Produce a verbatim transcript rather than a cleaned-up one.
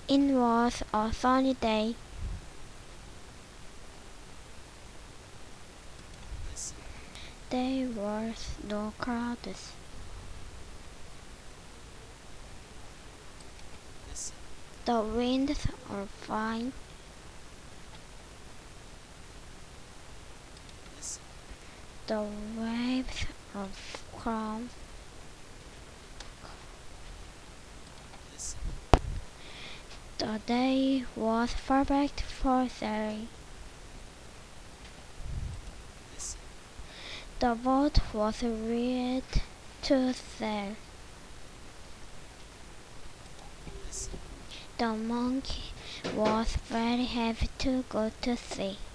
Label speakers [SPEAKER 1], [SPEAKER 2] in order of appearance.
[SPEAKER 1] It was a sunny day. There was no clouds. The winds are fine. The waves are calm. The day was perfect for sailing. The boat was ready to sail. The monkey was very happy to go to sea.